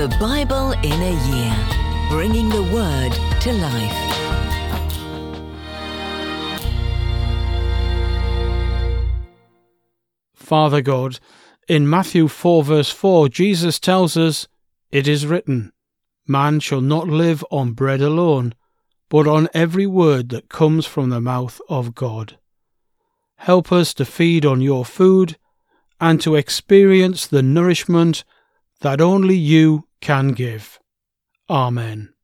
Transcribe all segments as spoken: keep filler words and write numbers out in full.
The Bible in a Year, bringing the Word to life. Father God, in Matthew four verse four, Jesus tells us, "It is written, man shall not live on bread alone, but on every word that comes from the mouth of God." Help us to feed on your food and to experience the nourishment that only you can give. Amen.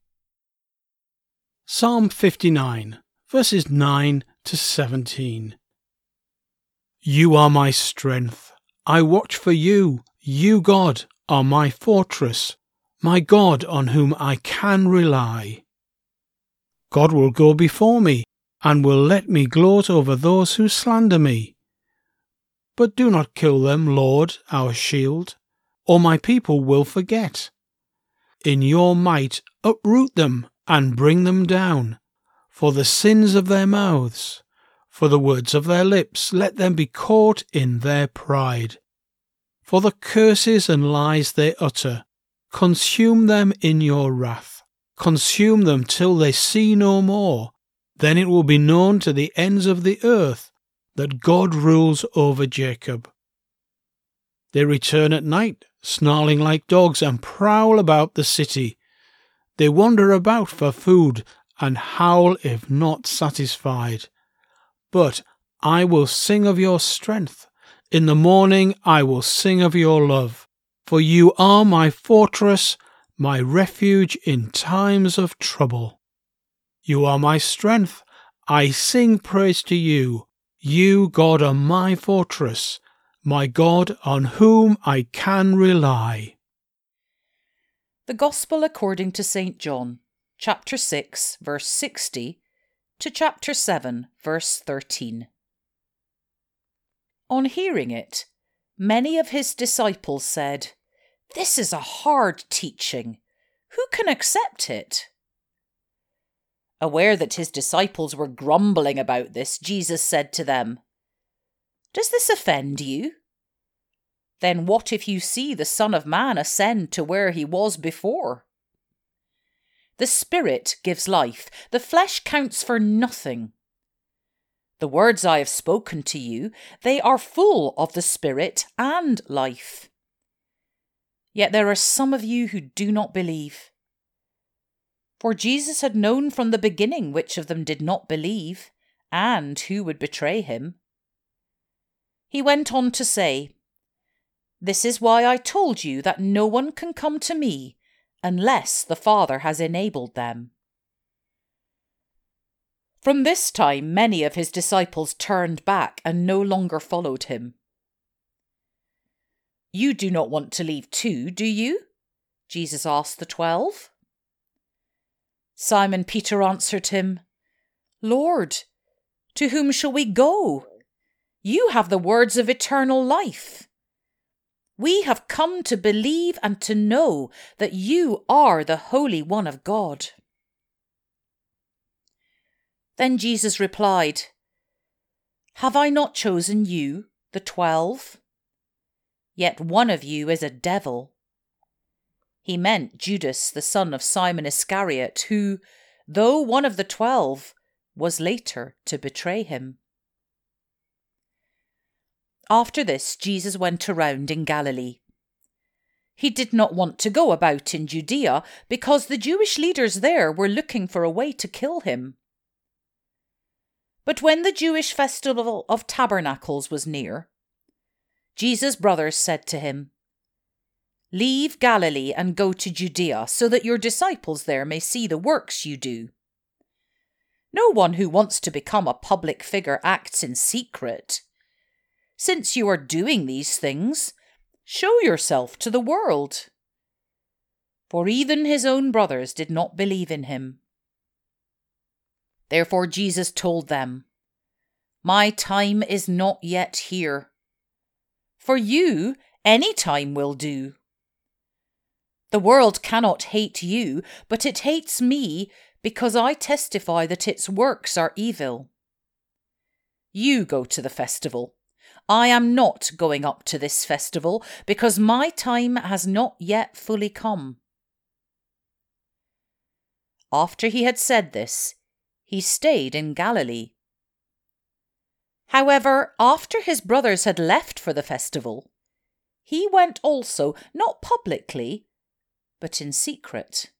Psalm fifty-nine, verses nine to seventeen. You are my strength. I watch for you. You, God, are my fortress, my God on whom I can rely. God will go before me and will let me gloat over those who slander me. But do not kill them, Lord, our shield, or my people will forget. In your might uproot them and bring them down, for the sins of their mouths. For the words of their lips, let them be caught in their pride. For the curses and lies they utter, consume them in your wrath. Consume them till they see no more. Then it will be known to the ends of the earth that God rules over Jacob. They return at night, snarling like dogs, and prowl about the city. They wander about for food and howl if not satisfied. But I will sing of your strength. In the morning I will sing of your love. For you are my fortress, my refuge in times of trouble. You are my strength. I sing praise to you. You, God, are my fortress, my God on whom I can rely. The Gospel according to Saint John, chapter six, verse sixty, to chapter seven, verse thirteen. On hearing it, many of his disciples said, "This is a hard teaching. Who can accept it?" Aware that his disciples were grumbling about this, Jesus said to them, "Does this offend you? Then what if you see the Son of Man ascend to where he was before? The Spirit gives life, the flesh counts for nothing. The words I have spoken to you, they are full of the Spirit and life. Yet there are some of you who do not believe." For Jesus had known from the beginning which of them did not believe, and who would betray him. He went on to say, "This is why I told you that no one can come to me unless the Father has enabled them." From this time, many of his disciples turned back and no longer followed him. "You do not want to leave too, do you?" Jesus asked the twelve. Simon Peter answered him, "Lord, to whom shall we go? You have the words of eternal life. We have come to believe and to know that you are the Holy One of God." Then Jesus replied, "Have I not chosen you, the twelve? Yet one of you is a devil." He meant Judas, the son of Simon Iscariot, who, though one of the twelve, was later to betray him. After this, Jesus went around in Galilee. He did not want to go about in Judea because the Jewish leaders there were looking for a way to kill him. But when the Jewish festival of tabernacles was near, Jesus' brothers said to him, "Leave Galilee and go to Judea so that your disciples there may see the works you do. No one who wants to become a public figure acts in secret. Since you are doing these things, show yourself to the world." For even his own brothers did not believe in him. Therefore Jesus told them, "My time is not yet here. For you, any time will do. The world cannot hate you, but it hates me because I testify that its works are evil. You go to the festival. I am not going up to this festival because my time has not yet fully come. After he had said this, he stayed in Galilee. However, after his brothers had left for the festival, he went also, not publicly, but in secret.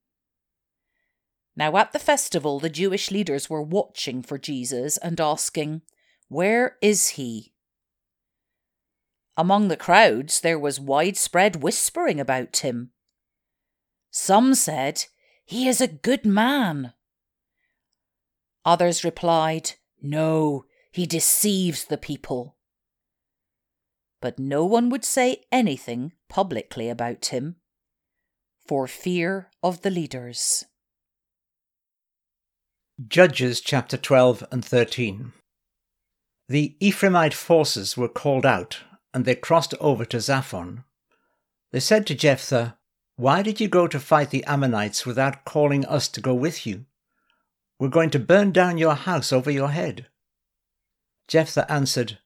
Now at the festival, the Jewish leaders were watching for Jesus and asking, "Where is he?" Among the crowds, there was widespread whispering about him. Some said, "He is a good man." Others replied, "No, he deceives the people." But no one would say anything publicly about him, for fear of the leaders. Judges chapter twelve and thirteen. The Ephraimite forces were called out, and they crossed over to Zaphon. They said to Jephthah, "Why did you go to fight the Ammonites without calling us to go with you? We're going to burn down your house over your head." Jephthah answered,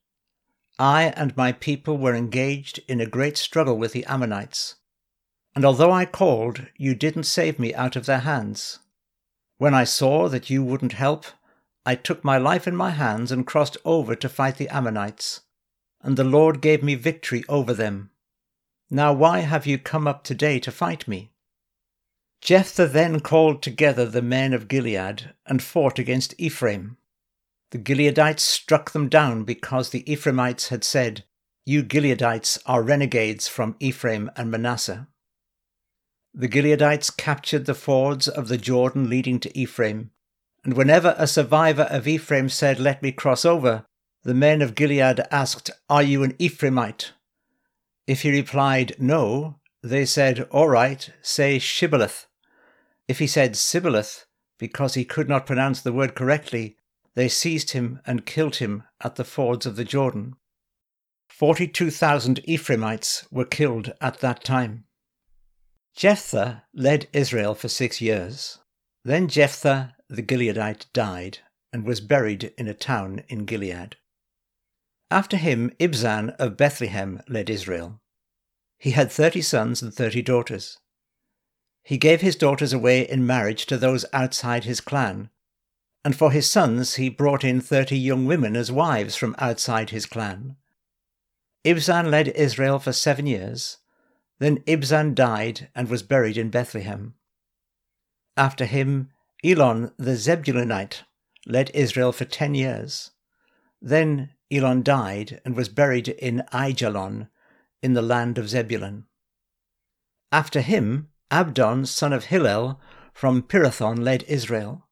"I and my people were engaged in a great struggle with the Ammonites, and although I called, you didn't save me out of their hands. When I saw that you wouldn't help, I took my life in my hands and crossed over to fight the Ammonites, and the Lord gave me victory over them. Now why have you come up today to fight me?" Jephthah then called together the men of Gilead and fought against Ephraim. The Gileadites struck them down because the Ephraimites had said, "You Gileadites are renegades from Ephraim and Manasseh." The Gileadites captured the fords of the Jordan leading to Ephraim, and whenever a survivor of Ephraim said, "Let me cross over," the men of Gilead asked, "Are you an Ephraimite?" If he replied, "No," they said, "All right, say Shibboleth." If he said Sibboleth, because he could not pronounce the word correctly, they seized him and killed him at the fords of the Jordan. Forty-two thousand Ephraimites were killed at that time. Jephthah led Israel for six years. Then Jephthah the Gileadite died and was buried in a town in Gilead. After him, Ibzan of Bethlehem led Israel. He had thirty sons and thirty daughters. He gave his daughters away in marriage to those outside his clan, and for his sons he brought in thirty young women as wives from outside his clan. Ibzan led Israel for seven years. Then Ibzan died and was buried in Bethlehem. After him, Elon the Zebulunite led Israel for ten years. Then Elon died and was buried in Aijalon, in the land of Zebulun. After him, Abdon, son of Hillel, from Pirathon led Israel.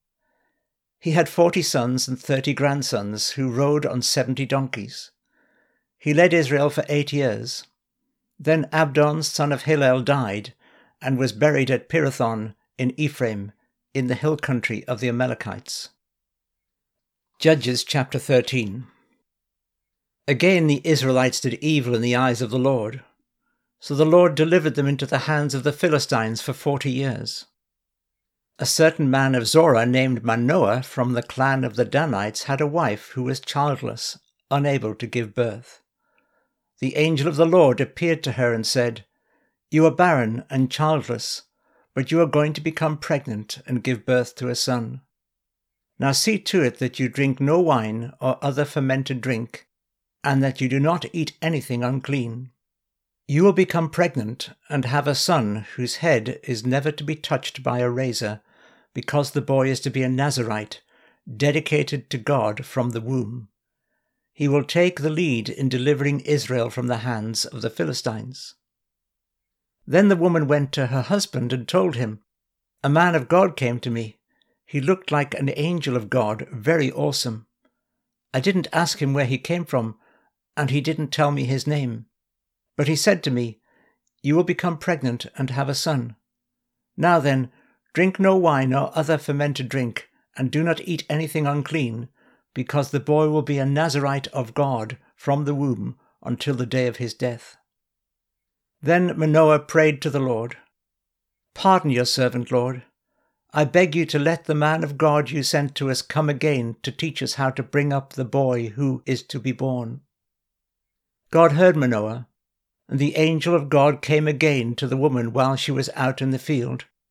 He had forty sons and thirty grandsons who rode on seventy donkeys. He led Israel for eight years. Then Abdon, son of Hillel, died and was buried at Pirathon in Ephraim, in the hill country of the Amalekites. Judges chapter thirteen. Again the Israelites did evil in the eyes of the Lord. So the Lord delivered them into the hands of the Philistines for forty years. A certain man of Zorah named Manoah from the clan of the Danites had a wife who was childless, unable to give birth. The angel of the Lord appeared to her and said, "You are barren and childless, but you are going to become pregnant and give birth to a son. Now see to it that you drink no wine or other fermented drink, and that you do not eat anything unclean. You will become pregnant and have a son whose head is never to be touched by a razor, because the boy is to be a Nazirite, dedicated to God from the womb. He will take the lead in delivering Israel from the hands of the Philistines." Then the woman went to her husband and told him, "A man of God came to me. He looked like an angel of God, very awesome. I didn't ask him where he came from, and he didn't tell me his name. But he said to me, 'You will become pregnant and have a son. Now then, drink no wine or other fermented drink, and do not eat anything unclean, because the boy will be a Nazirite of God from the womb until the day of his death.' Then Manoah prayed to the Lord, 'Pardon your servant, Lord. I beg you to let the man of God you sent to us come again to teach us how to bring up the boy who is to be born.' God heard Manoah, and the angel of God came again to the woman while she was out in the field,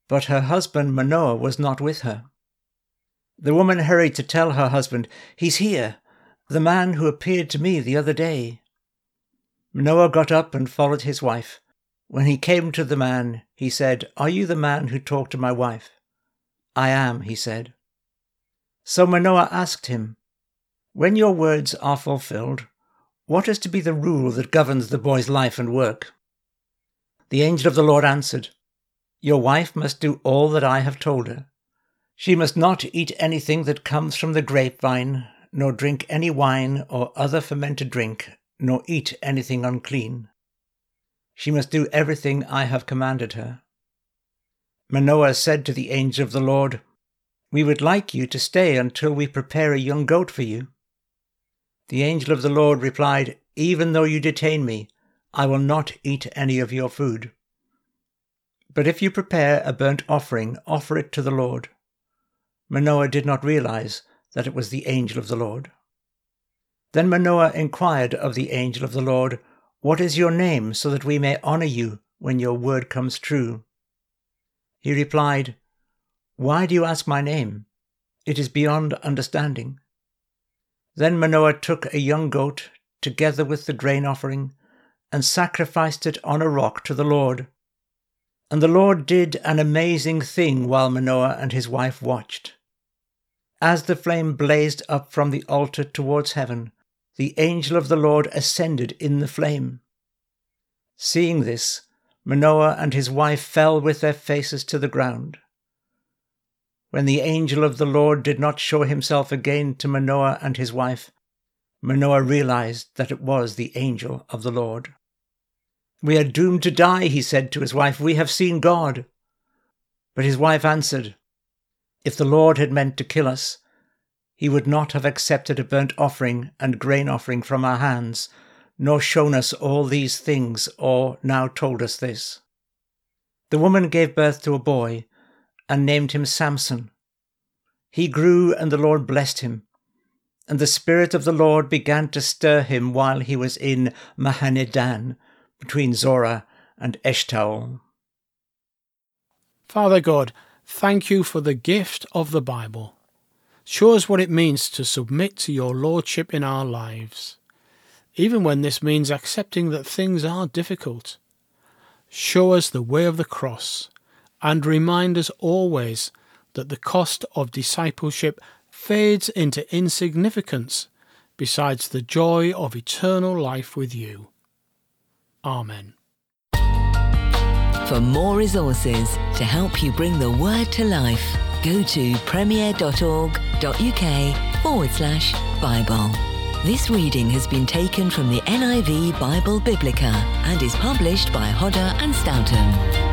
but her husband Manoah was not with her. The woman hurried to tell her husband, "He's here, the man who appeared to me the other day." Manoah got up and followed his wife. When he came to the man, he said, "Are you the man who talked to my wife?" "I am," he said. So Manoah asked him, "When your words are fulfilled, what is to be the rule that governs the boy's life and work?" The angel of the Lord answered, "Your wife must do all that I have told her. She must not eat anything that comes from the grapevine, nor drink any wine or other fermented drink, nor eat anything unclean. She must do everything I have commanded her." Manoah said to the angel of the Lord, "We would like you to stay until we prepare a young goat for you." The angel of the Lord replied, "Even though you detain me, I will not eat any of your food. But if you prepare a burnt offering, offer it to the Lord." Manoah did not realize that it was the angel of the Lord. Then Manoah inquired of the angel of the Lord, "What is your name, so that we may honor you when your word comes true?" He replied, "Why do you ask my name? It is beyond understanding." Then Manoah took a young goat, together with the grain offering, and sacrificed it on a rock to the Lord. And the Lord did an amazing thing while Manoah and his wife watched. As the flame blazed up from the altar towards heaven, the angel of the Lord ascended in the flame. Seeing this, Manoah and his wife fell with their faces to the ground. When the angel of the Lord did not show himself again to Manoah and his wife, Manoah realized that it was the angel of the Lord. "We are doomed to die," he said to his wife. "We have seen God." But his wife answered, "If the Lord had meant to kill us, he would not have accepted a burnt offering and grain offering from our hands, nor shown us all these things, or now told us this." The woman gave birth to a boy and named him Samson. He grew, and the Lord blessed him, and the Spirit of the Lord began to stir him while he was in Mahaneh-dan, between Zorah and Eshtaol. Father God, thank you for the gift of the Bible. Show us what it means to submit to your lordship in our lives, even when this means accepting that things are difficult. Show us the way of the cross, and remind us always that the cost of discipleship fades into insignificance besides the joy of eternal life with you. Amen. For more resources to help you bring the word to life, go to premier.org.uk forward slash Bible. This reading has been taken from the N I V Bible Biblica and is published by Hodder and Stoughton.